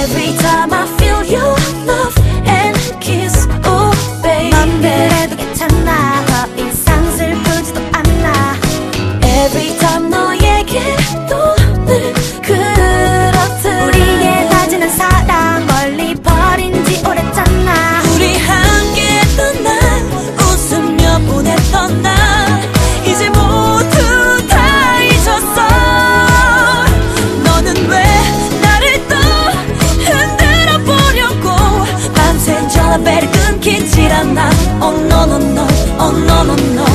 Every time I feel your love and kiss, oh baby. 넌 그래도 괜찮아, 더 이상 슬프지도 않아. Every